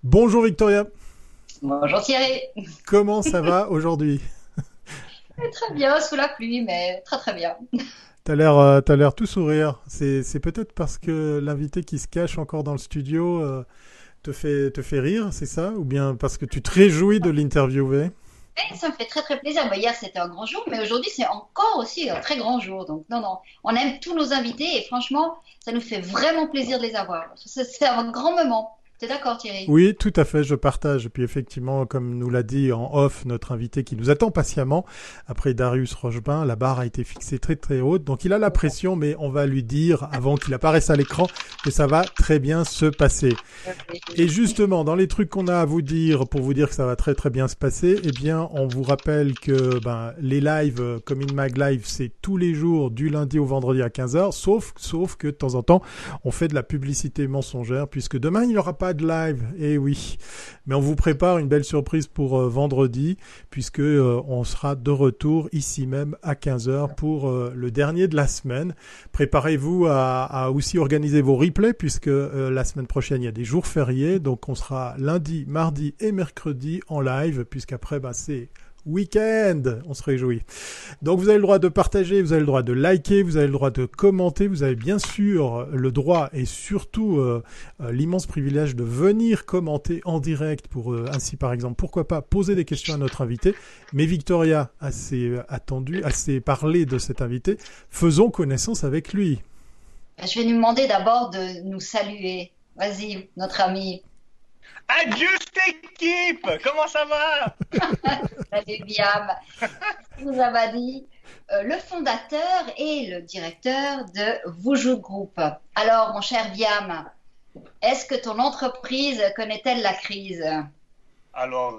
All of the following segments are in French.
Bonjour Victoria, Bonjour Thierry. comment ça va aujourd'hui? Très bien, sous la pluie, mais très très bien. T'as l'air tout sourire. C'est peut-être parce que l'invité qui se cache encore dans le studio te fait rire, c'est ça? Ou bien parce que tu te réjouis de l'interviewer? Et ça me fait très très plaisir. Bah, hier c'était un grand jour, mais aujourd'hui c'est encore aussi un très grand jour. Donc non, non, on aime tous nos invités et franchement, ça nous fait vraiment plaisir de les avoir. C'est un grand moment. T'es d'accord Thierry? Oui, tout à fait, je partage. Et puis effectivement, comme nous l'a dit en off notre invité qui nous attend patiemment, après Darius Rochebin, la barre a été fixée très très haute. Donc il a la pression, mais on va lui dire, avant qu'il apparaisse à l'écran, que ça va très bien se passer. Et justement, dans les trucs qu'on a à vous dire, pour vous dire que ça va très très bien se passer, eh bien, on vous rappelle que les lives, comme In Mag Live, c'est tous les jours, du lundi au vendredi à 15h, sauf que de temps en temps, on fait de la publicité mensongère, puisque demain, il n'y aura pas de live. Eh oui. Mais on vous prépare une belle surprise pour vendredi, puisque on sera de retour ici même à 15h pour le dernier de la semaine. Préparez-vous à aussi organiser vos replays, puisque la semaine prochaine, il y a des jours fériés. Donc, on sera lundi, mardi et mercredi en live, puisqu'après, c'est week-end. On se réjouit. Donc, vous avez le droit de partager, vous avez le droit de liker, vous avez le droit de commenter, vous avez bien sûr le droit et surtout l'immense privilège de venir commenter en direct pour ainsi, par exemple, pourquoi pas poser des questions à notre invité. Mais Victoria, assez attendu, assez parlé de cet invité, faisons connaissance avec lui. Je vais nous demander d'abord de nous saluer. Vas-y, notre ami. Adieu cette équipe. Comment ça va? Salut Biam. Vous avez dit le fondateur et le directeur de Voujou Group. Alors, mon cher Biam, est-ce que ton entreprise connaît-elle la crise? Alors,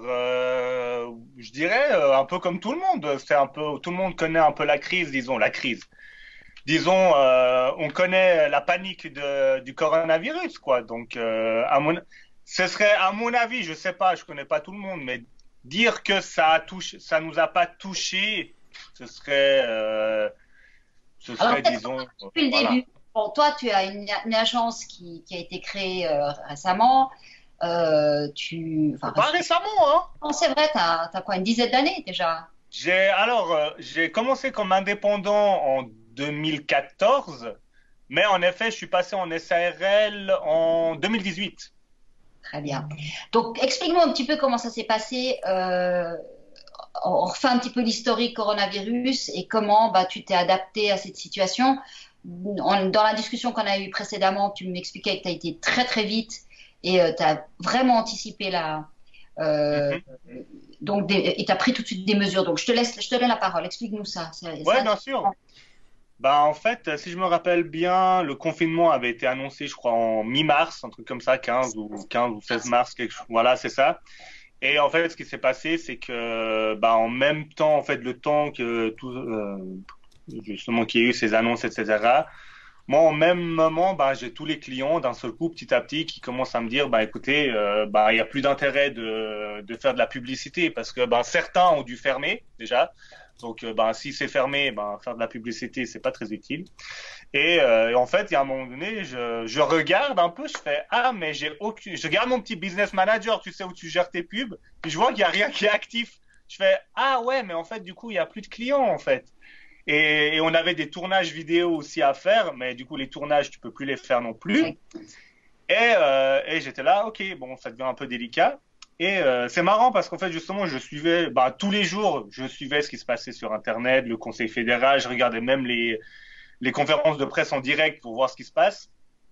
je dirais un peu comme tout le monde. C'est un peu, tout le monde connaît un peu la crise, disons la crise. Disons, on connaît la panique du coronavirus, quoi. Donc, ce serait à mon avis, je sais pas, je connais pas tout le monde, mais dire que ça nous a pas touché, ce serait, euh, ce Alors, serait, peut-être disons, depuis le voilà. début. Bon, toi, tu as une agence qui a été créée récemment. Enfin, Pas récemment, hein. non, c'est vrai, tu as quoi, une dizaine d'années déjà? J'ai commencé comme indépendant en 2014, mais en effet, je suis passé en SARL en 2018. Très bien. Donc, explique-nous un petit peu comment ça s'est passé. On refait un petit peu l'historique coronavirus et comment tu t'es adapté à cette situation. Dans la discussion qu'on a eue précédemment, tu m'expliquais que tu as été très très vite et tu as vraiment anticipé euh, Mhm. et tu as pris tout de suite des mesures. Donc, je te donne la parole. Explique-nous ça. Ouais, bien sûr. Bah, en fait, si je me rappelle bien, le confinement avait été annoncé, je crois, en mi-mars, un truc comme ça, 15 ou 16 mars, quelque chose. Voilà, c'est ça. Et en fait, ce qui s'est passé, c'est que, bah, en même temps, en fait, le temps que justement, qu'il y ait eu ces annonces, etc. Moi, au même moment, bah, j'ai tous les clients d'un seul coup, petit à petit, qui commencent à me dire, bah, écoutez, bah, il y a plus d'intérêt de faire de la publicité parce que, bah, certains ont dû fermer déjà. Donc, bah, si c'est fermé, bah, faire de la publicité, c'est pas très utile. Et en fait, il y a un moment donné, je regarde un peu, je fais, ah, mais je regarde mon petit business manager, tu sais, où tu gères tes pubs, puis je vois qu'il y a rien qui est actif. Je fais, ah ouais, mais en fait, du coup, il y a plus de clients, en fait. Et on avait des tournages vidéo aussi à faire, mais du coup, les tournages, tu peux plus les faire non plus. Ouais. Et j'étais là, ok, bon, ça devient un peu délicat. Et c'est marrant parce qu'en fait, justement, je suivais, bah, tous les jours, je suivais ce qui se passait sur Internet, le Conseil fédéral, je regardais même les conférences de presse en direct pour voir ce qui se passe.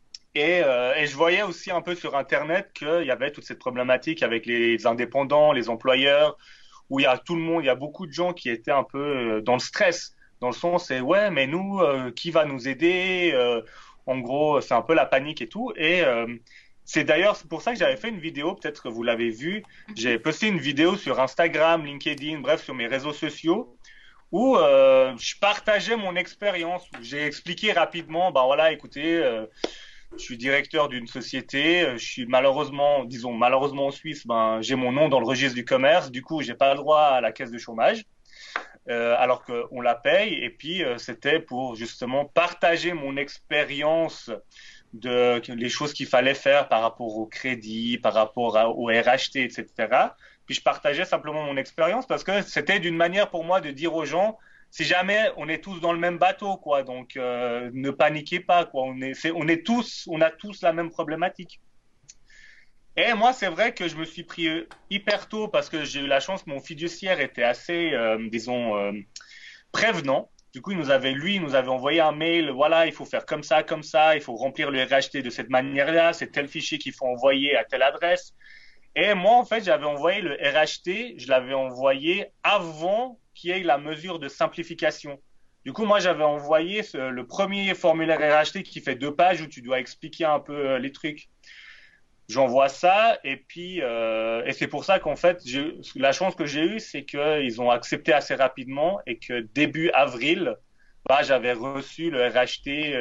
Et je voyais aussi un peu sur Internet qu'il y avait toute cette problématique avec les indépendants, les employeurs, où il y a tout le monde, il y a beaucoup de gens qui étaient un peu dans le stress, dans le sens c'est ouais, mais nous, qui va nous aider? En gros, c'est un peu la panique et tout. Et c'est pour ça que j'avais fait une vidéo, peut-être que vous l'avez vue. J'ai posté une vidéo sur Instagram, LinkedIn, bref, sur mes réseaux sociaux, où je partageais mon expérience, où j'ai expliqué rapidement, ben voilà, écoutez, je suis directeur d'une société, je suis malheureusement, disons malheureusement en Suisse, ben j'ai mon nom dans le registre du commerce, du coup j'ai pas le droit à la caisse de chômage, alors qu'on la paye. Et puis c'était pour justement partager mon expérience les choses qu'il fallait faire par rapport au crédit, par rapport au RHT, etc. Puis je partageais simplement mon expérience parce que c'était d'une manière pour moi de dire aux gens, si jamais on est tous dans le même bateau, quoi, donc ne paniquez pas, quoi. On a tous la même problématique. Et moi, c'est vrai que je me suis pris hyper tôt parce que j'ai eu la chance, mon fiduciaire était assez, disons, prévenant. Du coup, il nous avait envoyé un mail, voilà, il faut faire comme ça, il faut remplir le RHT de cette manière-là, c'est tel fichier qu'il faut envoyer à telle adresse. Et moi, en fait, j'avais envoyé le RHT, je l'avais envoyé avant qu'il y ait la mesure de simplification. Du coup, moi, j'avais envoyé le premier formulaire RHT qui fait 2 pages où tu dois expliquer un peu les trucs. J'envoie ça et puis et c'est pour ça qu'en fait la chance que j'ai eue c'est qu'ils ont accepté assez rapidement et que début avril j'avais reçu le RHT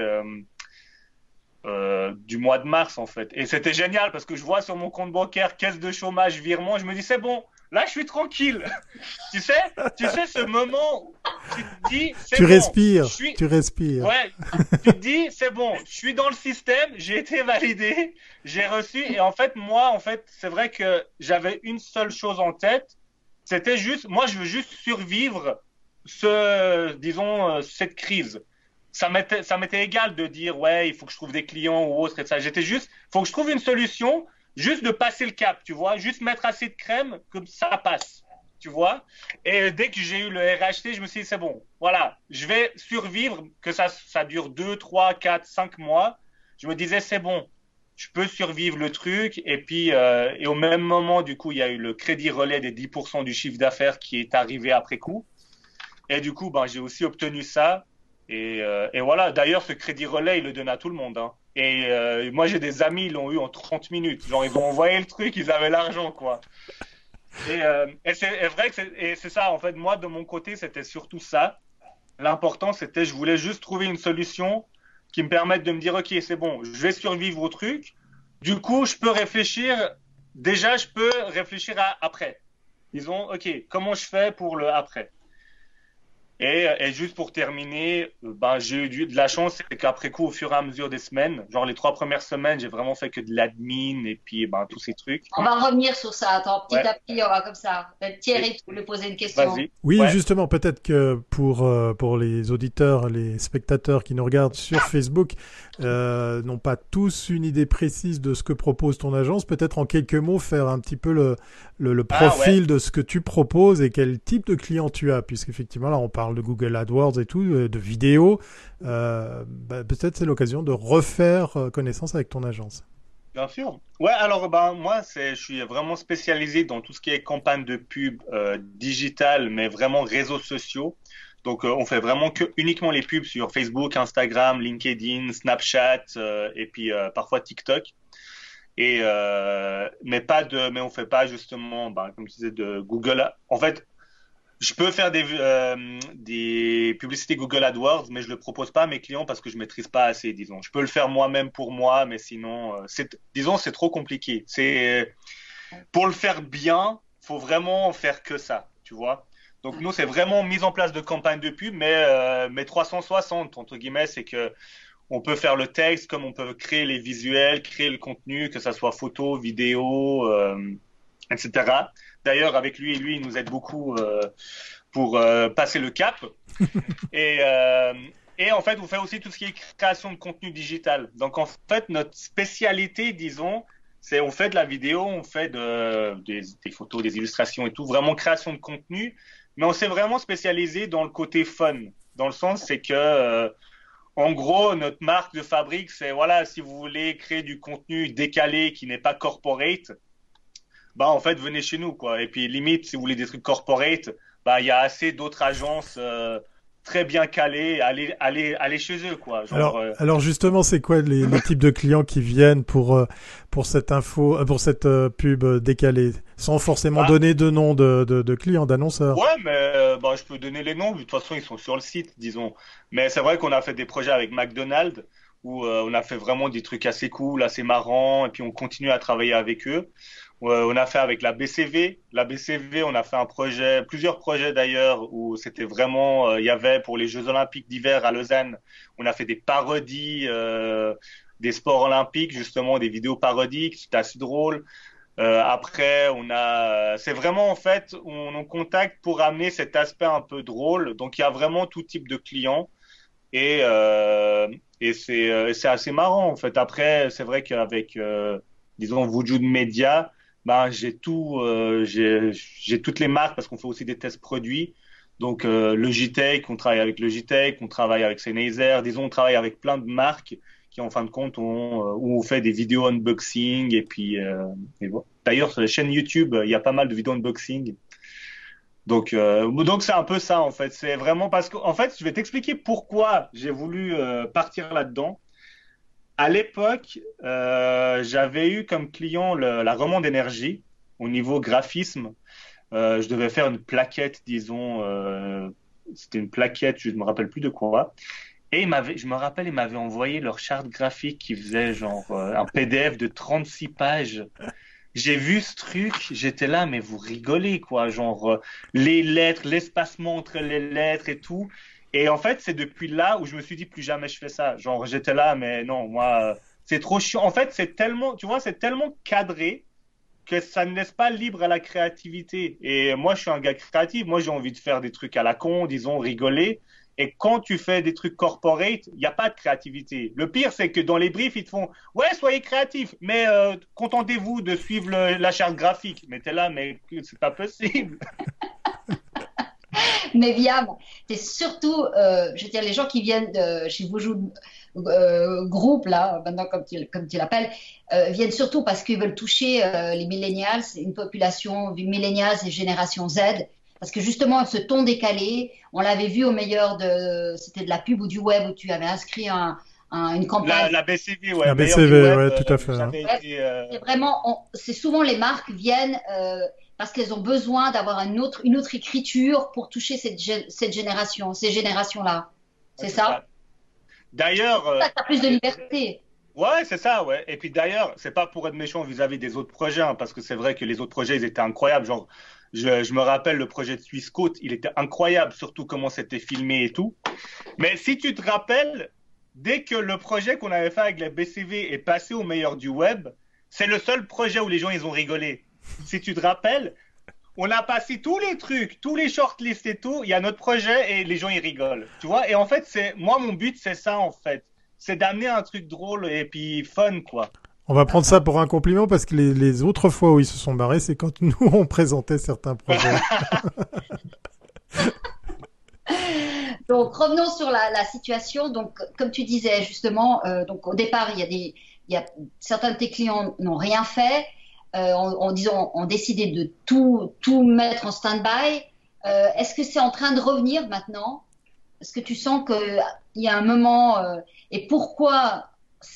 du mois de mars en fait et c'était génial parce que je vois sur mon compte bancaire caisse de chômage virement je me dis c'est bon là je suis tranquille tu sais ce moment où tu te dis c'est tu bon, respires tu respires ouais tu te dis c'est bon je suis dans le système j'ai été validé j'ai reçu et en fait c'est vrai que j'avais une seule chose en tête c'était juste moi je veux juste survivre cette crise ça m'était égal de dire ouais il faut que je trouve des clients ou autre et ça j'étais juste faut que je trouve une solution juste de passer le cap tu vois juste mettre assez de crème que ça passe tu vois et dès que j'ai eu le RHT je me suis dit c'est bon voilà je vais survivre que ça dure 2, 3, 4, 5 mois je me disais c'est bon je peux survivre le truc et puis et au même moment du coup il y a eu le crédit relais des 10% du chiffre d'affaires qui est arrivé après coup et du coup j'ai aussi obtenu ça et voilà d'ailleurs ce crédit relais il le donne à tout le monde hein. Et moi j'ai des amis ils l'ont eu en 30 minutes genre ils ont envoyé le truc ils avaient l'argent quoi et c'est vrai que c'est ça en fait moi de mon côté c'était surtout ça l'important c'était je voulais juste trouver une solution qui me permette de me dire ok c'est bon je vais survivre au truc du coup je peux réfléchir à après disons ok comment je fais pour le après et juste pour terminer, j'ai eu de la chance, c'est qu'après coup, au fur et à mesure des semaines, genre les 3 premières semaines, j'ai vraiment fait que de l'admin et puis tous ces trucs. On va revenir sur ça. Attends, petit Ouais. à petit, on va comme ça. Thierry, tu voulais poser une question. Vas-y. Oui, Ouais. justement, peut-être que pour les auditeurs, les spectateurs qui nous regardent sur Facebook, n'ont pas tous une idée précise de ce que propose ton agence, peut-être en quelques mots faire un petit peu le profil de ce que tu proposes et quel type de client tu as, puisqu'effectivement là on parle de Google AdWords et tout, de vidéos, peut-être c'est l'occasion de refaire connaissance avec ton agence. Bien sûr. Ouais, alors moi je suis vraiment spécialisé dans tout ce qui est campagne de pub digitale, mais vraiment réseaux sociaux. Donc on fait vraiment uniquement les pubs sur Facebook, Instagram, LinkedIn, Snapchat et puis parfois TikTok. Et mais on fait pas justement comme tu disais de Google. En fait, je peux faire des publicités Google AdWords, mais je le propose pas à mes clients parce que je maîtrise pas assez, disons. Je peux le faire moi-même pour moi, mais sinon, c'est trop compliqué. Pour le faire bien, faut vraiment faire que ça, tu vois. Donc nous, c'est vraiment mise en place de campagne de pub, mais 360 entre guillemets, c'est que on peut faire le texte, comme on peut créer les visuels, créer le contenu, que ça soit photo, vidéo, etc. D'ailleurs, avec lui, il nous aide beaucoup pour passer le cap. Et en fait, on fait aussi tout ce qui est création de contenu digital. Donc, en fait, notre spécialité, disons, c'est on fait de la vidéo, on fait des photos, des illustrations et tout, vraiment création de contenu. Mais on s'est vraiment spécialisé dans le côté fun. Dans le sens, c'est que, en gros, notre marque de fabrique, c'est voilà, si vous voulez créer du contenu décalé qui n'est pas corporate, en fait venez chez nous quoi et puis limite si vous voulez des trucs corporate il y a assez d'autres agences très bien calées allez chez eux quoi genre, alors justement c'est quoi les types de clients qui viennent pour cette info pour cette pub décalée sans forcément donner de nom de clients d'annonceurs? Ouais mais je peux donner les noms de toute façon ils sont sur le site disons mais c'est vrai qu'on a fait des projets avec McDonald's où on a fait vraiment des trucs assez cool assez marrants et puis on continue à travailler avec eux. On a fait avec la BCV. La BCV, on a fait plusieurs projets d'ailleurs, où c'était vraiment, il y avait pour les Jeux Olympiques d'hiver à Lausanne, on a fait des parodies des sports olympiques, justement, des vidéos parodiques, c'est assez drôle. Après, c'est vraiment en fait, on contacte pour amener cet aspect un peu drôle. Donc, il y a vraiment tout type de clients et c'est assez marrant en fait. Après, c'est vrai qu'avec, disons, Wujud Media, ben j'ai toutes les marques parce qu'on fait aussi des tests produits. Donc, Logitech, on travaille avec Logitech, on travaille avec Sennheiser. Disons, on travaille avec plein de marques qui en fin de compte où on fait des vidéos unboxing et voilà. D'ailleurs sur la chaîne YouTube il y a pas mal de vidéos unboxing donc c'est un peu ça en fait, c'est vraiment parce que en fait je vais t'expliquer pourquoi j'ai voulu partir là-dedans. À l'époque j'avais eu comme client la Romande Énergie au niveau graphisme. Je devais faire une plaquette, disons c'était une plaquette, je ne me rappelle plus de quoi. Et je me rappelle, ils m'avaient envoyé leur charte graphique qui faisait genre un PDF de 36 pages. J'ai vu ce truc, j'étais là, mais vous rigolez quoi, genre les lettres, l'espacement entre les lettres et tout. Et en fait, c'est depuis là où je me suis dit plus jamais je fais ça. Genre j'étais là, mais non, moi, c'est trop chiant. En fait, c'est tellement, tu vois, c'est tellement cadré que ça ne laisse pas libre à la créativité. Et moi, je suis un gars créatif. Moi, j'ai envie de faire des trucs à la con, disons, rigoler. Et quand tu fais des trucs corporate, il n'y a pas de créativité. Le pire, c'est que dans les briefs, ils te font « Ouais, soyez créatifs, mais contentez-vous de suivre la charte graphique. » Mais t'es là, mais c'est pas possible. Mais Viam, c'est surtout, je veux dire, les gens qui viennent de chez Wujud Group, là, maintenant comme tu l'appelles, viennent surtout parce qu'ils veulent toucher les millennials, une population millennials et génération Z. Parce que justement, ce ton décalé, on l'avait vu au meilleur c'était de la pub ou du web où tu avais inscrit une campagne. La BCV, ouais. La BCV, ouais, tout à fait. C'est vraiment, c'est souvent les marques viennent parce qu'elles ont besoin d'avoir une autre écriture pour toucher cette génération, ces générations-là. C'est ça. D'ailleurs, tu as plus de liberté. Ouais, c'est ça, ouais. Et puis d'ailleurs, c'est pas pour être méchant vis-à-vis des autres projets, hein, parce que c'est vrai que les autres projets, ils étaient incroyables. Genre, je me rappelle le projet de Suisse Côte, il était incroyable, surtout comment c'était filmé et tout. Mais si tu te rappelles, dès que le projet qu'on avait fait avec la BCV est passé au meilleur du web, c'est le seul projet où les gens, ils ont rigolé. Si tu te rappelles, on a passé tous les trucs, tous les shortlists et tout, il y a notre projet et les gens, ils rigolent. Tu vois? Et en fait, moi, mon but, c'est ça, en fait. C'est d'amener un truc drôle et puis fun, quoi. On va prendre ça pour un compliment parce que les autres fois où ils se sont barrés, c'est quand nous on présentait certains projets. Donc revenons sur la situation. Donc comme tu disais justement, donc au départ il y a certains de tes clients n'ont rien fait, ont décidé de tout mettre en stand-by. Est-ce que c'est en train de revenir maintenant? Est-ce que tu sens qu'il y a un moment et pourquoi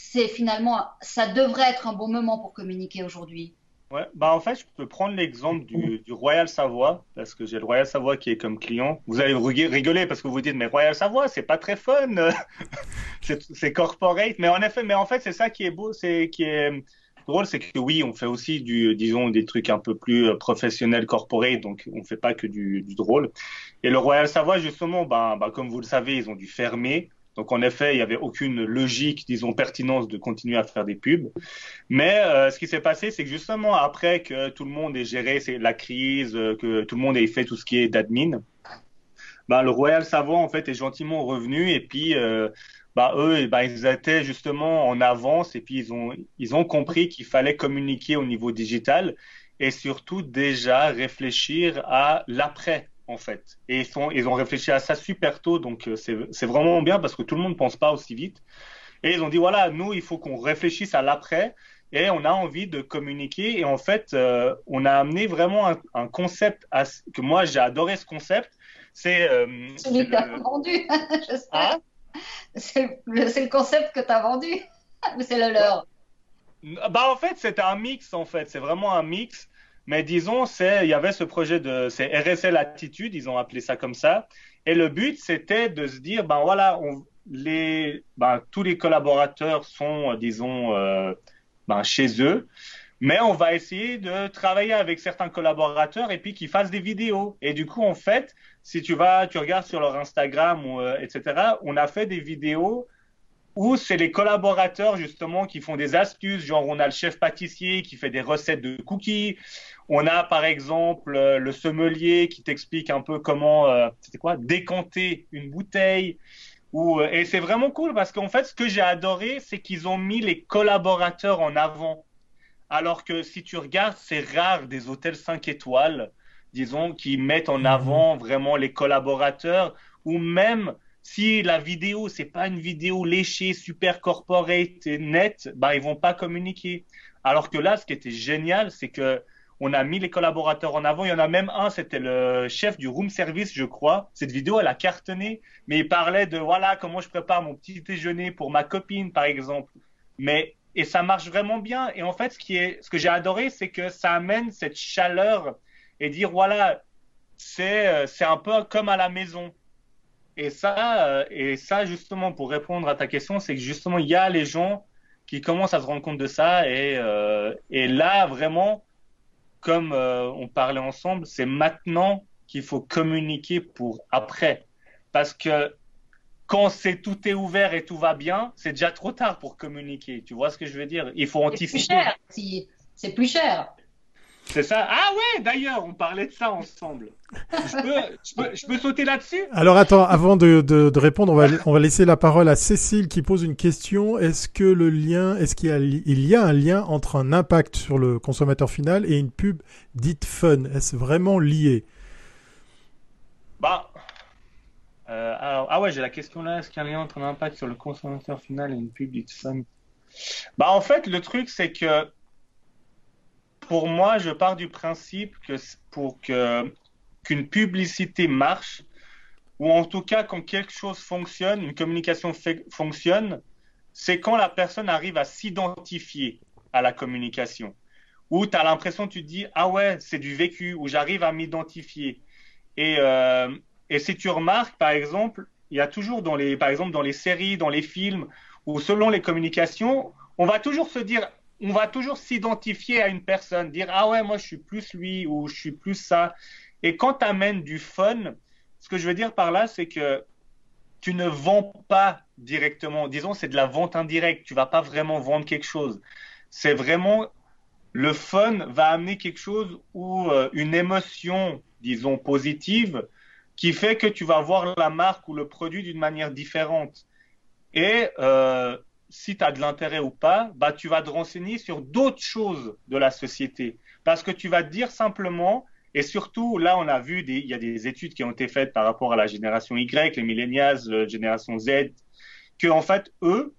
ça devrait être un bon moment pour communiquer aujourd'hui? Ouais, bah en fait, je peux prendre l'exemple du Royal Savoie, parce que j'ai le Royal Savoie qui est comme client. Vous allez rigoler parce que vous dites, mais Royal Savoie, c'est pas très fun, c'est corporate. Mais en fait, c'est ça qui est beau, qui est drôle, c'est que oui, on fait aussi disons, des trucs un peu plus professionnels, corporate, donc on fait pas que du drôle. Et le Royal Savoie, justement, comme vous le savez, ils ont dû fermer. Donc en effet, il n'y avait aucune logique, disons, pertinence de continuer à faire des pubs. Mais ce qui s'est passé, c'est que justement après que tout le monde ait géré la crise, que tout le monde ait fait tout ce qui est d'admin, le Royal Savoie en fait est gentiment revenu et puis eux, ils étaient justement en avance et puis ils ont compris qu'il fallait communiquer au niveau digital et surtout déjà réfléchir à l'après. En fait. Et ils ont réfléchi à ça super tôt, donc c'est vraiment bien parce que tout le monde ne pense pas aussi vite. Et ils ont dit, voilà, nous, il faut qu'on réfléchisse à l'après et on a envie de communiquer. Et en fait, on a amené vraiment un concept que moi, j'ai adoré ce concept. Celui que tu as vendu, j'espère. Hein? C'est le concept que tu as vendu ou c'est le leur? En fait, c'est un mix, en fait. C'est vraiment un mix. Mais disons, il y avait ce projet c'est RSL Attitude, ils ont appelé ça comme ça. Et le but, c'était de se dire, voilà, tous les collaborateurs sont, disons, chez eux. Mais on va essayer de travailler avec certains collaborateurs et puis qu'ils fassent des vidéos. Et du coup, en fait, si tu regardes sur leur Instagram, etc., on a fait des vidéos ou c'est les collaborateurs justement qui font des astuces, genre on a le chef pâtissier qui fait des recettes de cookies, on a par exemple le sommelier qui t'explique un peu comment décanter une bouteille. Et c'est vraiment cool parce qu'en fait ce que j'ai adoré c'est qu'ils ont mis les collaborateurs en avant. Alors que si tu regardes, c'est rare des hôtels 5 étoiles, disons, qui mettent en avant vraiment les collaborateurs, ou même si la vidéo, c'est pas une vidéo léchée, super corporate et nette, bah, ils vont pas communiquer. Alors que là, ce qui était génial, c'est que on a mis les collaborateurs en avant. Il y en a même un, c'était le chef du room service, je crois. Cette vidéo, elle a cartonné, mais il parlait de, voilà, comment je prépare mon petit déjeuner pour ma copine, par exemple. Et ça marche vraiment bien. Et en fait, ce que j'ai adoré, c'est que ça amène cette chaleur et dire, voilà, c'est un peu comme à la maison. Et ça, justement, pour répondre à ta question, c'est que justement, il y a les gens qui commencent à se rendre compte de ça. Et là, vraiment, comme on parlait ensemble, c'est maintenant qu'il faut communiquer pour après. Parce que quand tout est ouvert et tout va bien, c'est déjà trop tard pour communiquer. Tu vois ce que je veux dire? Il faut anticiper. C'est plus cher, si. C'est plus cher. C'est ça. Ah ouais, d'ailleurs, on parlait de ça ensemble. Je peux sauter là-dessus? Alors attends, avant de répondre, on va laisser la parole à Cécile qui pose une question. Est-ce qu'il y a un lien entre un impact sur le consommateur final et une pub dite fun? Est-ce vraiment lié? Ah ouais, j'ai la question là. Est-ce qu'il y a un lien entre un impact sur le consommateur final et une pub dite fun? Bah, en fait, le truc, c'est que pour moi, je pars du principe que qu'une publicité marche, ou en tout cas quand quelque chose fonctionne, une communication fonctionne, c'est quand la personne arrive à s'identifier à la communication. Ou tu as l'impression, tu te dis, ah ouais, c'est du vécu, ou j'arrive à m'identifier. Et si tu remarques, par exemple, il y a toujours par exemple, dans les séries, dans les films, ou selon les communications, on va toujours s'identifier à une personne, dire ah ouais, moi je suis plus lui ou je suis plus ça. Et quand tu amènes du fun, ce que je veux dire par là, c'est que tu ne vends pas directement. Disons, c'est de la vente indirecte. Tu vas pas vraiment vendre quelque chose. C'est vraiment le fun va amener quelque chose ou une émotion, disons, positive qui fait que tu vas voir la marque ou le produit d'une manière différente. Et si tu as de l'intérêt ou pas, bah, tu vas te renseigner sur d'autres choses de la société. Parce que tu vas te dire simplement, et surtout, là, on a vu, il y a des études qui ont été faites par rapport à la génération Y, les millennials, la génération Z, que en fait, eux,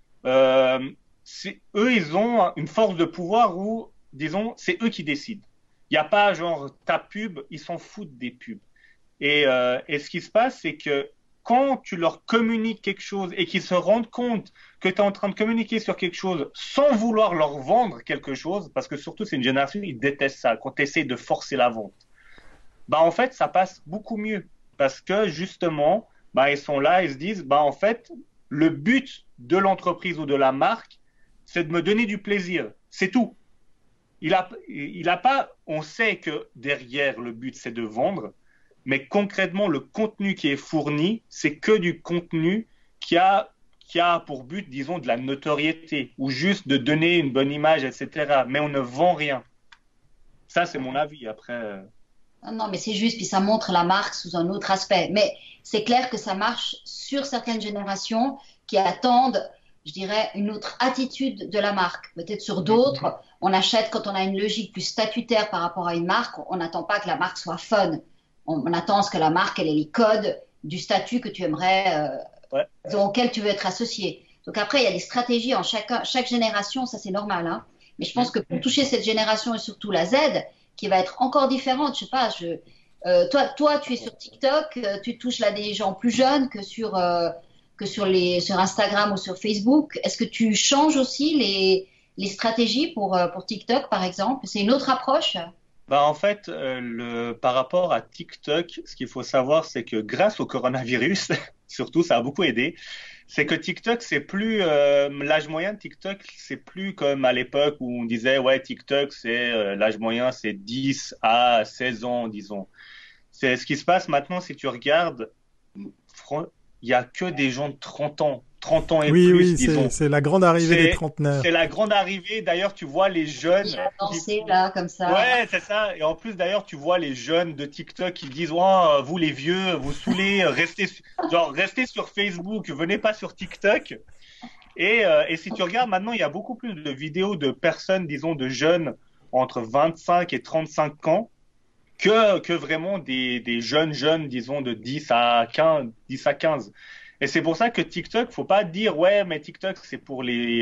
ils ont une force de pouvoir où, disons, c'est eux qui décident. Il n'y a pas genre ta pub, ils s'en foutent des pubs. Et ce qui se passe, c'est que quand tu leur communiques quelque chose et qu'ils se rendent compte que tu es en train de communiquer sur quelque chose sans vouloir leur vendre quelque chose, parce que surtout c'est une génération, ils détestent ça, quand tu essaies de forcer la vente, bah en fait ça passe beaucoup mieux. Parce que justement, bah, ils sont là, ils se disent, bah en fait, le but de l'entreprise ou de la marque, c'est de me donner du plaisir. C'est tout. Il a pas, on sait que derrière le but c'est de vendre, mais concrètement, le contenu qui est fourni, c'est que du contenu qui a pour but, disons, de la notoriété ou juste de donner une bonne image, etc. Mais on ne vend rien. Ça, c'est mon avis. Après. Non, mais c'est juste, puis ça montre la marque sous un autre aspect. Mais c'est clair que ça marche sur certaines générations qui attendent, je dirais, une autre attitude de la marque. Peut-être sur d'autres, on achète quand on a une logique plus statutaire par rapport à une marque, on n'attend pas que la marque soit fun. On attend ce que la marque ait les codes du statut que tu aimerais, auquel tu veux être associé. Donc après, il y a des stratégies en chaque génération, ça c'est normal. Hein. Mais je pense que pour toucher cette génération et surtout la Z, qui va être encore différente, je sais pas, toi, tu es sur TikTok, tu touches là des gens plus jeunes que sur Instagram ou sur Facebook. Est-ce que tu changes aussi les stratégies pour TikTok, par exemple? C'est une autre approche? Bah en fait, par rapport à TikTok, ce qu'il faut savoir, c'est que grâce au coronavirus, surtout, ça a beaucoup aidé. C'est que TikTok, c'est plus l'âge moyen de TikTok, c'est plus comme à l'époque où on disait ouais TikTok, c'est l'âge moyen, c'est 10 à 16 ans, disons. C'est ce qui se passe maintenant si tu regardes, il y a que des gens de 30 ans, 30 ans et Oui, plus, oui, disons. c'est la grande arrivée des trentenaires. C'est la grande arrivée. D'ailleurs, tu vois les jeunes. Qui a dansé là, comme ça. Ouais, c'est ça. Et en plus, d'ailleurs, tu vois les jeunes de TikTok qui disent, oh, vous les vieux, vous saoulez, restez sur Facebook, venez pas sur TikTok. Et si tu regardes maintenant, il y a beaucoup plus de vidéos de personnes, disons, de jeunes entre 25 et 35 ans que vraiment des jeunes, disons, de 10 à 15. Et c'est pour ça que TikTok, faut pas dire, ouais, mais TikTok, c'est pour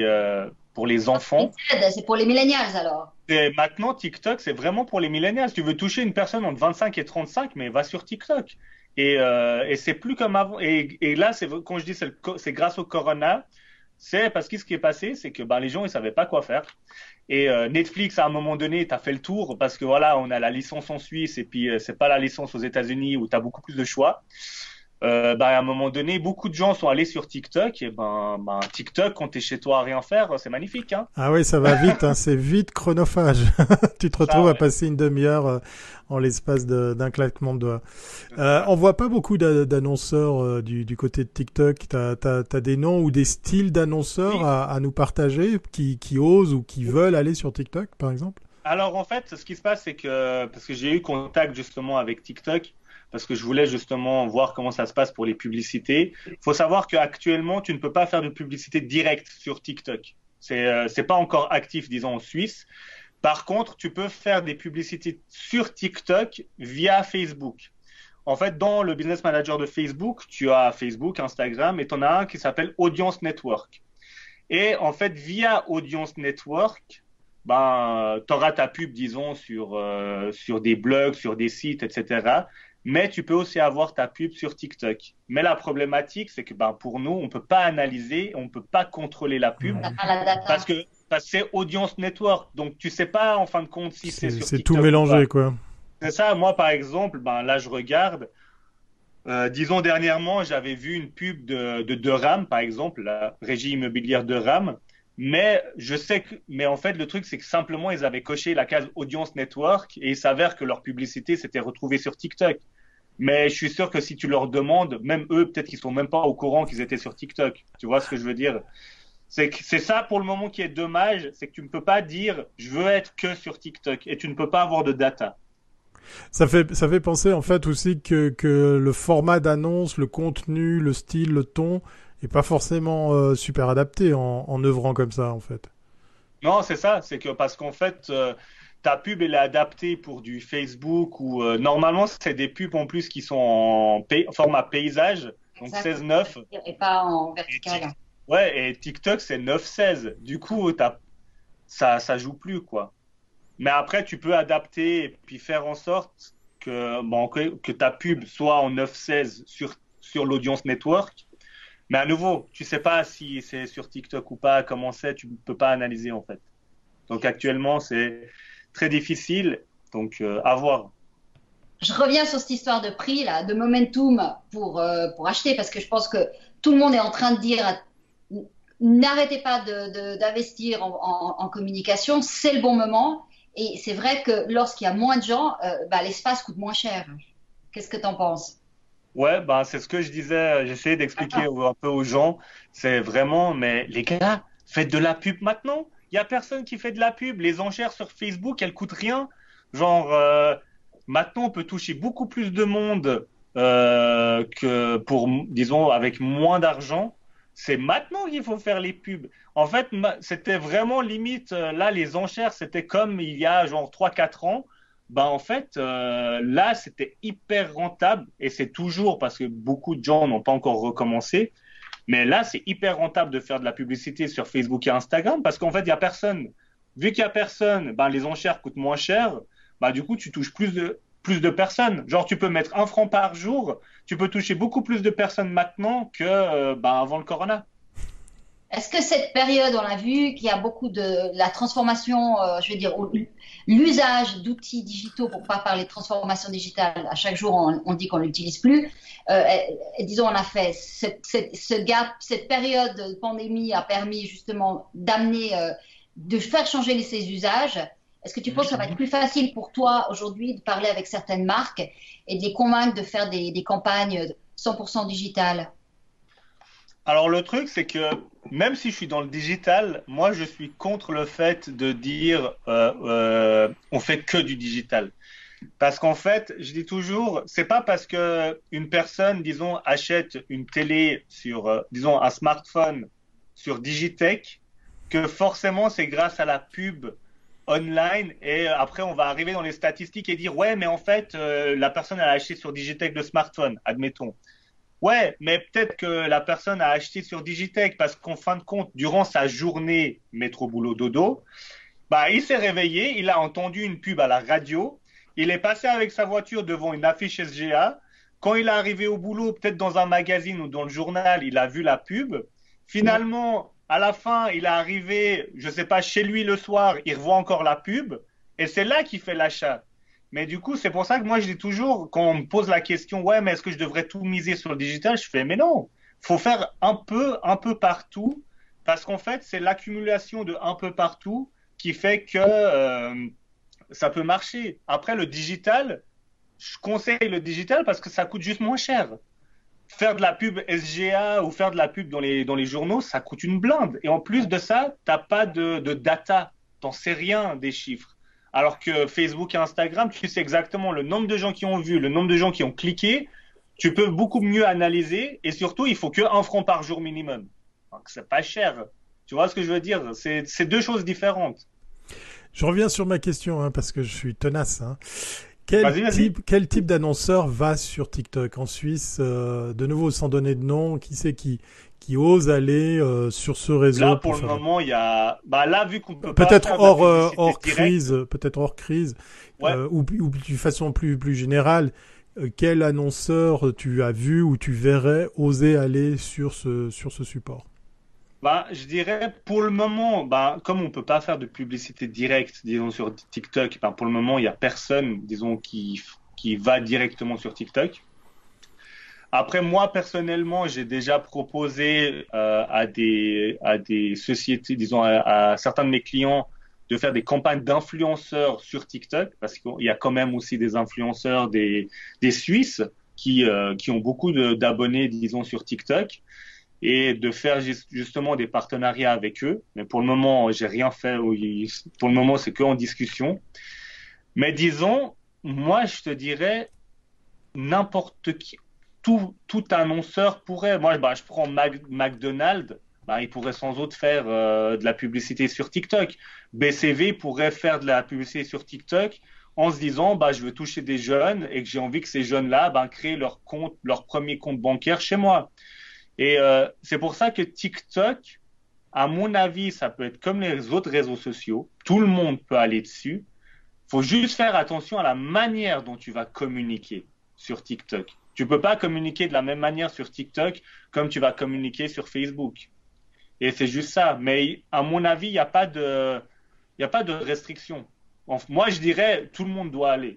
les enfants. C'est pour les millennials alors. Et maintenant, TikTok, c'est vraiment pour les millénials. Si tu veux toucher une personne entre 25 et 35, mais va sur TikTok. Et c'est plus comme avant. Et là, quand je dis c'est grâce au Corona, c'est parce que ce qui est passé, c'est que les gens, ils savaient pas quoi faire. Et Netflix, à un moment donné, t'as fait le tour parce que voilà, on a la licence en Suisse et puis c'est pas la licence aux États-Unis où t'as beaucoup plus de choix. À un moment donné, beaucoup de gens sont allés sur TikTok. Et TikTok, quand t'es chez toi à rien faire, c'est magnifique, hein. Ah oui, ça va vite, hein, c'est vite chronophage. Tu te retrouves à passer une demi-heure en l'espace d'un claquement de doigts. On voit pas beaucoup d'annonceurs du côté de TikTok. T'as des noms ou des styles d'annonceurs Oui. à nous partager qui osent ou qui veulent aller sur TikTok, par exemple? Alors en fait, ce qui se passe, c'est que parce que j'ai eu contact justement avec TikTok, parce que je voulais justement voir comment ça se passe pour les publicités. Il faut savoir qu'actuellement, tu ne peux pas faire de publicité directe sur TikTok. C'est pas encore actif, disons, en Suisse. Par contre, tu peux faire des publicités sur TikTok via Facebook. En fait, dans le Business Manager de Facebook, tu as Facebook, Instagram, et tu en as un qui s'appelle Audience Network. Et en fait, via Audience Network, tu auras ta pub, disons, sur des blogs, sur des sites, etc. Mais tu peux aussi avoir ta pub sur TikTok. Mais la problématique, c'est que pour nous, on peut pas analyser, on peut pas contrôler la pub parce que c'est Audience Network. Donc tu sais pas en fin de compte si c'est sur TikTok. C'est tout mélangé, quoi. C'est ça. Moi, par exemple, là je regarde. Disons dernièrement, j'avais vu une pub de RAM, par exemple, la régie immobilière de RAM. Mais mais en fait, le truc, c'est que simplement, ils avaient coché la case Audience Network et il s'avère que leur publicité s'était retrouvée sur TikTok. Mais je suis sûr que si tu leur demandes, même eux, peut-être qu'ils sont même pas au courant qu'ils étaient sur TikTok. Tu vois ce que je veux dire? C'est ça pour le moment qui est dommage, c'est que tu ne peux pas dire je veux être que sur TikTok et tu ne peux pas avoir de data. Ça fait penser en fait aussi que le format d'annonce, le contenu, le style, le ton est pas forcément super adapté en œuvrant comme ça en fait. Non, c'est ça, c'est que parce qu'en fait ta pub elle est adaptée pour du Facebook ou normalement c'est des pubs en plus qui sont en format paysage, donc 16:9 et pas en vertical. Ouais, et TikTok c'est 9:16. Du coup, ça joue plus quoi. Mais après, tu peux adapter et puis faire en sorte que ta pub soit en 9:16 sur l'audience network. Mais à nouveau, tu sais pas si c'est sur TikTok ou pas, comment c'est, tu ne peux pas analyser en fait. Donc actuellement, c'est très difficile. Donc à voir. Je reviens sur cette histoire de prix là, de momentum pour acheter parce que je pense que tout le monde est en train de dire n'arrêtez pas d'investir en communication, c'est le bon moment. Et c'est vrai que lorsqu'il y a moins de gens, l'espace coûte moins cher. Qu'est-ce que tu en penses? Ouais, c'est ce que je disais, j'essayais d'expliquer un peu aux gens. C'est vraiment, mais les gars, faites de la pub maintenant. Il y a personne qui fait de la pub. Les enchères sur Facebook, elles coûtent rien. Genre, maintenant, on peut toucher beaucoup plus de monde que disons, avec moins d'argent. C'est maintenant qu'il faut faire les pubs. En fait, c'était vraiment limite, là, les enchères, c'était comme il y a genre 3-4 ans. En fait, là, c'était hyper rentable et c'est toujours parce que beaucoup de gens n'ont pas encore recommencé. Mais là, c'est hyper rentable de faire de la publicité sur Facebook et Instagram parce qu'en fait, il y a personne. Vu qu'il y a personne, les enchères coûtent moins cher. Du coup, tu touches plus de personnes. Genre, tu peux mettre 1 franc par jour. Tu peux toucher beaucoup plus de personnes maintenant que avant le corona. Est-ce que cette période, on a vu qu'il y a beaucoup de la transformation, je veux dire, l'usage d'outils digitaux, pour pas parler de transformation digitale, à chaque jour on dit qu'on l'utilise plus. Disons, on a fait ce gap, cette période de pandémie a permis justement d'amener, de faire changer ces usages. Est-ce que tu penses que ça va être plus facile pour toi aujourd'hui de parler avec certaines marques et de les convaincre de faire des campagnes 100% digitales? Alors le truc, c'est que même si je suis dans le digital, moi je suis contre le fait de dire on fait que du digital. Parce qu'en fait, je dis toujours, c'est pas parce que une personne, disons, achète une télé sur, disons, un smartphone sur Digitech que forcément c'est grâce à la pub online et après on va arriver dans les statistiques et dire ouais mais en fait la personne a acheté sur Digitech le smartphone, admettons. Ouais, mais peut-être que la personne a acheté sur Digitech parce qu'en fin de compte, durant sa journée métro boulot dodo, bah, il s'est réveillé, il a entendu une pub à la radio, il est passé avec sa voiture devant une affiche SGA. Quand il est arrivé au boulot, peut-être dans un magazine ou dans le journal, il a vu la pub. Finalement, à la fin, il est arrivé, je sais pas, chez lui le soir, il revoit encore la pub, et c'est là qu'il fait l'achat. Mais du coup, c'est pour ça que moi, je dis toujours, quand on me pose la question, ouais, mais est-ce que je devrais tout miser sur le digital? Je fais, mais non, faut faire un peu partout, parce qu'en fait, c'est l'accumulation de un peu partout qui fait que ça peut marcher. Après, le digital, je conseille le digital parce que ça coûte juste moins cher. Faire de la pub SGA ou faire de la pub dans les journaux, ça coûte une blinde. Et en plus de ça, t'as pas de data. T'en sais rien des chiffres. Alors que Facebook et Instagram, tu sais exactement le nombre de gens qui ont vu, le nombre de gens qui ont cliqué. Tu peux beaucoup mieux analyser. Et surtout, il faut que 1 franc par jour minimum. Donc, c'est pas cher. Tu vois ce que je veux dire? C'est deux choses différentes. Je reviens sur ma question, hein, parce que je suis tenace. Hein. Vas-y. Quel type d'annonceur va sur TikTok en Suisse, de nouveau sans donner de nom, qui c'est qui ose aller sur ce réseau Là, pour pour le faire moment, il y a. Bah, là, vu qu'on peut pas peut-être faire de la publicité hors directe, crise, peut-être hors crise, ouais. ou de façon plus générale, quel annonceur tu as vu ou tu verrais oser aller sur ce support? Bah, je dirais pour le moment, bah, comme on peut pas faire de publicité directe, disons sur TikTok, bah, pour le moment, il y a personne, disons, qui va directement sur TikTok. Après, moi, personnellement, j'ai déjà proposé à des sociétés, disons, à certains de mes clients de faire des campagnes d'influenceurs sur TikTok, parce qu'il y a quand même aussi des influenceurs, des Suisses qui ont beaucoup d'abonnés, disons, sur TikTok, et de faire justement des partenariats avec eux. Mais pour le moment, j'ai rien fait. Pour le moment, c'est que en discussion. Mais disons, moi, je te dirais, n'importe qui, tout annonceur pourrait. Moi, bah, je prends McDonald's, bah, il pourrait sans doute faire de la publicité sur TikTok. BCV pourrait faire de la publicité sur TikTok en se disant, bah, je veux toucher des jeunes et que j'ai envie que ces jeunes-là, bah, créent leur compte, leur premier compte bancaire chez moi. Et c'est pour ça que TikTok, à mon avis, ça peut être comme les autres réseaux sociaux. Tout le monde peut aller dessus. Faut juste faire attention à la manière dont tu vas communiquer sur TikTok. Tu peux pas communiquer de la même manière sur TikTok comme tu vas communiquer sur Facebook. Et c'est juste ça. Mais à mon avis, il y a pas de restriction. Moi, je dirais, tout le monde doit aller.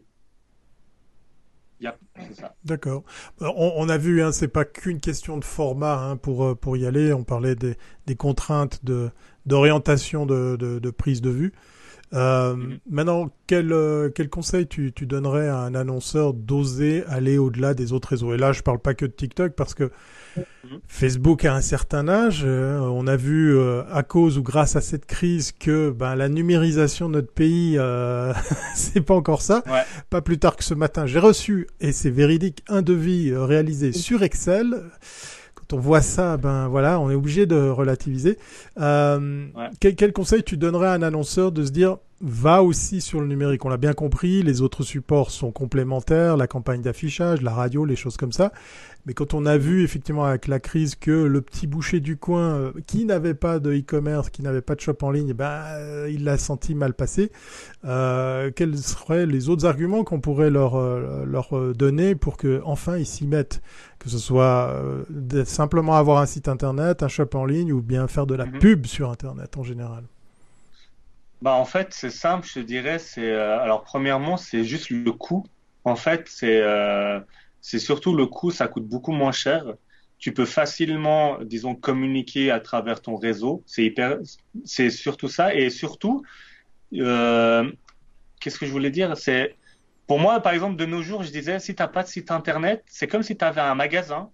C'est ça. D'accord. On a vu, hein, c'est pas qu'une question de format hein, pour y aller. On parlait des contraintes d'orientation de prise de vue. Maintenant, quel conseil tu donnerais à un annonceur d'oser aller au-delà des autres réseaux? Et là, je parle pas que de TikTok parce que Facebook a un certain âge. On a vu à cause ou grâce à cette crise que la numérisation de notre pays, c'est pas encore ça. Ouais. Pas plus tard que ce matin, j'ai reçu, et c'est véridique, un devis réalisé sur Excel. Quand on voit ça, voilà, on est obligé de relativiser. Ouais. Quel conseil tu donnerais à un annonceur de se dire va aussi sur le numérique? On l'a bien compris, les autres supports sont complémentaires, la campagne d'affichage, la radio, les choses comme ça. Mais quand on a vu effectivement avec la crise que le petit boucher du coin qui n'avait pas de e-commerce, qui n'avait pas de shop en ligne, il l'a senti mal passer. Quels seraient les autres arguments qu'on pourrait leur donner pour que enfin ils s'y mettent? Que ce soit simplement avoir un site internet, un shop en ligne ou bien faire de la pub sur internet en général. Bah, en fait, c'est simple, je te dirais. Alors, premièrement, c'est juste le coût. En fait, c'est surtout le coût, ça coûte beaucoup moins cher. Tu peux facilement, disons, communiquer à travers ton réseau. C'est surtout ça. Et surtout, qu'est-ce que je voulais dire? Pour moi, par exemple, de nos jours, je disais, si t'as pas de site internet, c'est comme si tu avais un magasin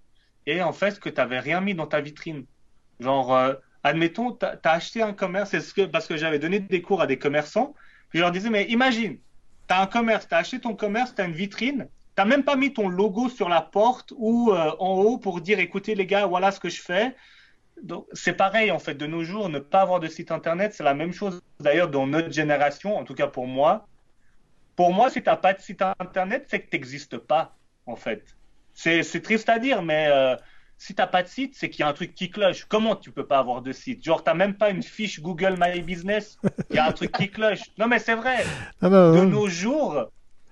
et en fait que tu n'avais rien mis dans ta vitrine. Genre, admettons, tu as acheté un commerce, parce que j'avais donné des cours à des commerçants, puis je leur disais, mais imagine, tu as un commerce, tu as acheté ton commerce, tu as une vitrine, tu n'as même pas mis ton logo sur la porte ou en haut pour dire, écoutez les gars, voilà ce que je fais. Donc, c'est pareil, en fait, de nos jours, ne pas avoir de site internet, c'est la même chose d'ailleurs dans notre génération, en tout cas pour moi. Pour moi, si tu n'as pas de site internet, c'est que tu n'existes pas, en fait. C'est triste à dire, mais si tu n'as pas de site, c'est qu'il y a un truc qui cloche. Comment tu peux pas avoir de site? Genre, tu n'as même pas une fiche Google My Business, il y a un truc qui cloche. Non, mais c'est vrai. De nos jours,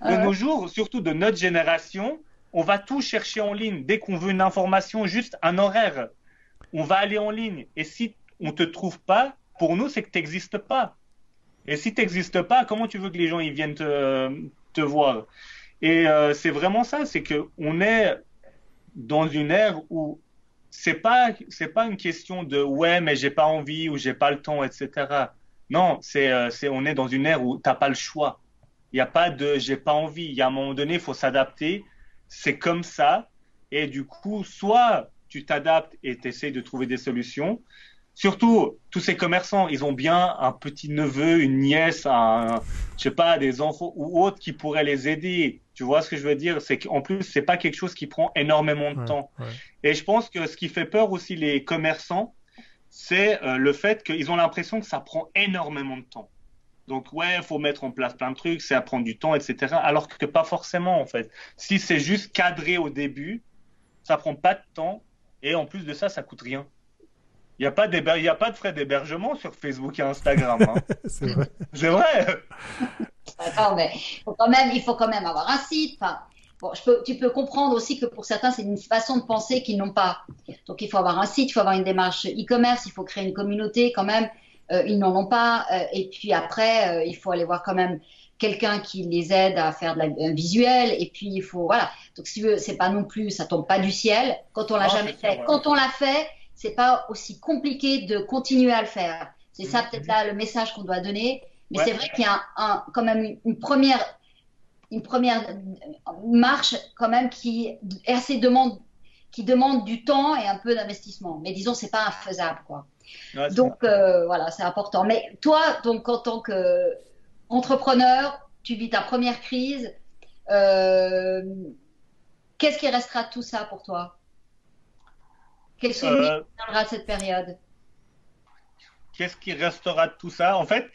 surtout de notre génération, on va tout chercher en ligne. Dès qu'on veut une information, juste un horaire, on va aller en ligne. Et si on te trouve pas, pour nous, c'est que tu n'existes pas. Et si tu n'existes pas, comment tu veux que les gens ils viennent te voir? Et c'est vraiment ça, c'est qu'on est dans une ère où c'est pas une question de ouais, mais j'ai pas envie ou j'ai pas le temps, etc. Non, on est dans une ère où t'as pas le choix. Il n'y a pas de j'ai pas envie. Il y a un moment donné, il faut s'adapter. C'est comme ça. Et du coup, soit tu t'adaptes et tu essaies de trouver des solutions. Surtout, tous ces commerçants, ils ont bien un petit neveu, une nièce, je sais pas, des enfants ou autres qui pourraient les aider. Tu vois ce que je veux dire? C'est qu'en plus, c'est pas quelque chose qui prend énormément de temps. Ouais. Et je pense que ce qui fait peur aussi les commerçants, c'est le fait qu'ils ont l'impression que ça prend énormément de temps. Donc, ouais, il faut mettre en place plein de trucs, ça prend du temps, etc. Alors que pas forcément, en fait. Si c'est juste cadré au début, ça prend pas de temps et en plus de ça, ça coûte rien. Il n'y a pas de frais d'hébergement sur Facebook et Instagram. Hein. C'est vrai. C'est vrai. D'accord, mais il faut quand même avoir un site. Enfin, bon, tu peux comprendre aussi que pour certains, c'est une façon de penser qu'ils n'ont pas. Donc, il faut avoir un site, il faut avoir une démarche e-commerce, il faut créer une communauté quand même. Ils n'en ont pas. Et puis après, il faut aller voir quand même quelqu'un qui les aide à faire un visuel. Et puis, il faut, voilà. Donc, si tu veux, c'est pas non plus, ça tombe pas du ciel. Quand on l'a jamais fait. Vrai. Quand on l'a fait, c'est pas aussi compliqué de continuer à le faire. C'est ça peut-être là le message qu'on doit donner. Mais c'est vrai qu'il y a quand même une première marche quand même qui demande du temps et un peu d'investissement. Mais disons, c'est pas infaisable, quoi. Ouais, donc voilà, c'est important. Mais toi, donc en tant qu'entrepreneur, tu vis ta première crise. Qu'est-ce qui restera de tout ça pour toi? Quel souvenir viendra de cette période? Qu'est-ce qui restera de tout ça? En fait,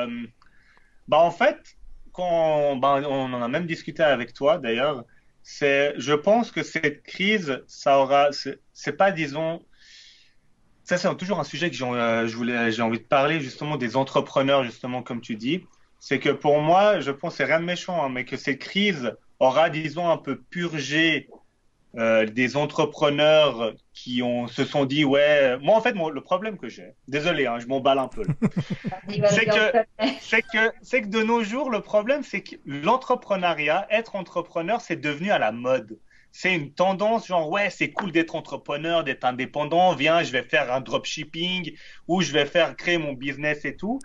on en a même discuté avec toi d'ailleurs. Je pense que cette crise, c'est pas, disons, ça c'est toujours un sujet que j'ai envie de parler justement des entrepreneurs justement comme tu dis. C'est que pour moi, je pense c'est rien de méchant, hein, mais que cette crise aura, disons, un peu purgé des entrepreneurs qui se sont dit ouais, moi en fait le problème que j'ai, désolé hein, je m'emballe un peu c'est que de nos jours le problème c'est que l'entrepreneuriat, être entrepreneur, c'est devenu à la mode. C'est une tendance genre ouais, c'est cool d'être entrepreneur, d'être indépendant, viens je vais faire un dropshipping ou je vais créer mon business et tout.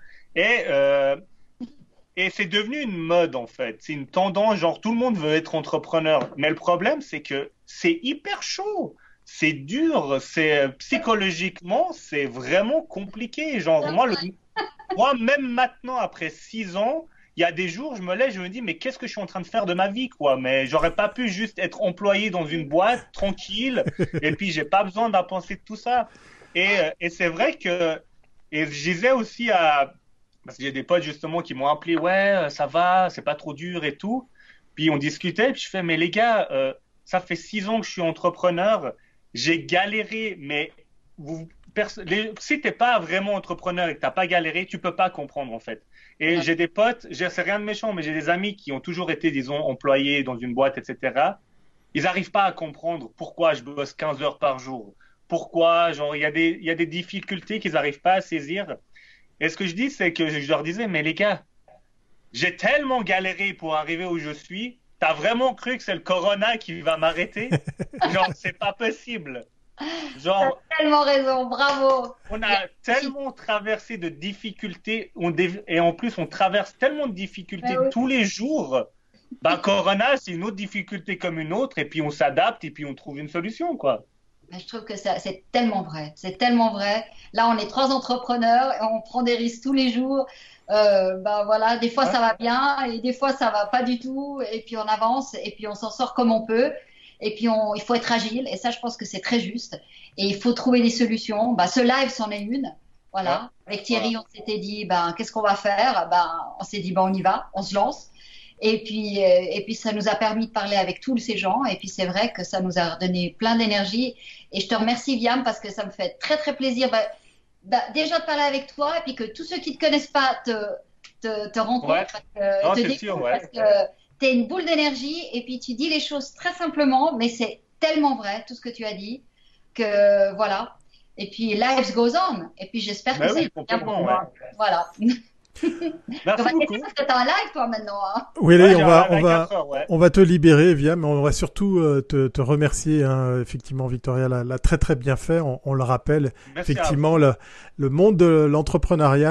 Et c'est devenu une mode, en fait. C'est une tendance, genre tout le monde veut être entrepreneur. Mais le problème, c'est que c'est hyper chaud. C'est dur. Psychologiquement, c'est vraiment compliqué. Genre, moi, même maintenant, après 6 ans, il y a des jours, je me lève, je me dis, mais qu'est-ce que je suis en train de faire de ma vie, quoi? Mais j'aurais pas pu juste être employé dans une boîte, tranquille, et puis j'ai pas besoin d'en penser de tout ça. Et c'est vrai que, et je disais aussi parce que j'ai des potes justement qui m'ont appelé, ouais, ça va, c'est pas trop dur et tout. Puis on discutait, puis je fais, mais les gars, ça fait 6 ans que je suis entrepreneur, j'ai galéré, mais si t'es pas vraiment entrepreneur et que t'as pas galéré, tu peux pas comprendre en fait. Et j'ai des potes, c'est rien de méchant, mais j'ai des amis qui ont toujours été, disons, employés dans une boîte, etc. Ils n'arrivent pas à comprendre pourquoi je bosse 15 heures par jour. Pourquoi, genre, il y a des difficultés qu'ils n'arrivent pas à saisir. Et ce que je dis, c'est que je leur disais, mais les gars, j'ai tellement galéré pour arriver où je suis, t'as vraiment cru que c'est le corona qui va m'arrêter? Genre, c'est pas possible. Genre, t'as tellement raison, bravo. On a tellement traversé de difficultés, et en plus, on traverse tellement de difficultés tous les jours. Corona, c'est une autre difficulté comme une autre, et puis on s'adapte, et puis on trouve une solution, quoi. Mais je trouve que c'est tellement vrai. C'est tellement vrai. Là, on est 3 entrepreneurs et on prend des risques tous les jours. Ben voilà, des fois Ouais. ça va bien et des fois ça va pas du tout. Et puis on avance et puis on s'en sort comme on peut. Et puis il faut être agile. Et ça, je pense que c'est très juste. Et il faut trouver des solutions. Ben, ce live, c'en est une. Ouais. Voilà. Avec Thierry, on s'était dit, ben qu'est-ce qu'on va faire? Ben on s'est dit, ben on y va, on se lance. Et puis ça nous a permis de parler avec tous ces gens. Et puis c'est vrai que ça nous a donné plein d'énergie. Et je te remercie, Viam, parce que ça me fait très, très plaisir déjà de parler avec toi et puis que tous ceux qui ne te connaissent pas te rencontrent, Ouais. Non, c'est sûr, ouais. parce que tu es une boule d'énergie et puis tu dis les choses très simplement, mais c'est tellement vrai, tout ce que tu as dit, que voilà. Et puis, life goes on. Et puis, j'espère Bah que oui, c'est bien pour complètement, moi. Voilà. Merci beaucoup. Parce que tu as un live, toi, maintenant. Hein. Oui, Ouais, on j'ai va, un on va, 24 heures, ouais. on va te libérer, Via, mais on va surtout te remercier. Hein. Effectivement, Victoria l'a très très bien fait. On le rappelle. Merci à Effectivement, le monde de l'entrepreneuriat,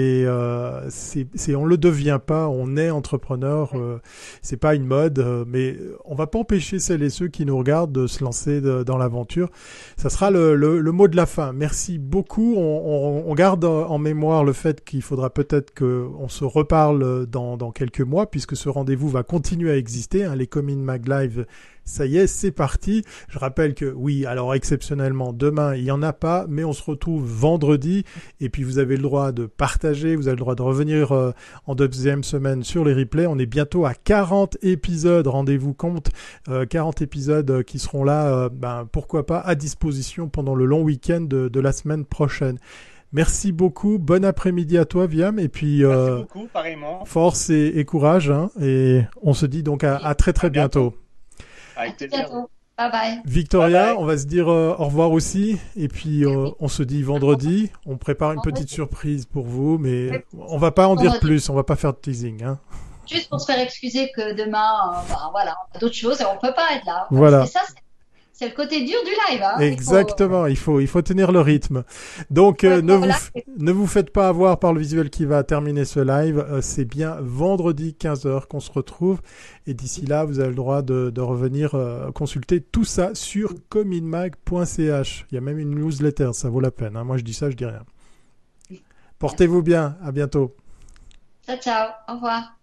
on le devient pas. On est entrepreneur. C'est pas une mode, mais on va pas empêcher celles et ceux qui nous regardent de se lancer dans l'aventure. Ça sera le mot de la fin. Merci beaucoup. On garde en mémoire le fait qu'il faudra peut-être qu'on se reparle dans quelques mois, puisque ce rendez-vous va continuer à exister. Hein, les Coming Mag Live, ça y est, c'est parti. Je rappelle que oui, alors exceptionnellement, demain, il n'y en a pas, mais on se retrouve vendredi. Et puis, vous avez le droit de partager, vous avez le droit de revenir en deuxième semaine sur les replays. On est bientôt à 40 épisodes, rendez-vous compte, 40 épisodes qui seront là, pourquoi pas, à disposition pendant le long week-end de la semaine prochaine. Merci beaucoup, bon après-midi à toi, Viam, et puis Merci beaucoup, pareillement. force et courage, hein, et on se dit donc à très très bientôt. Avec À tout plaisir. bientôt. Bye bye. Victoria, Bye bye. on va se dire au revoir aussi, et puis on se dit vendredi, on prépare une petite surprise pour vous, mais on va pas en dire plus, on va pas faire de teasing. Hein. Juste pour se faire excuser que demain, voilà, on a d'autres choses et on peut pas être là. Voilà. Et ça, c'est le côté dur du live. Hein. Exactement, il faut tenir le rythme. Donc ne vous faites pas avoir par le visuel qui va terminer ce live. C'est bien vendredi 15h qu'on se retrouve. Et d'ici là, vous avez le droit de revenir consulter tout ça sur cominmag.ch. Il y a même une newsletter, ça vaut la peine. Hein. Moi je dis ça, je dis rien. Portez-vous bien, à bientôt. Ciao, ciao, au revoir.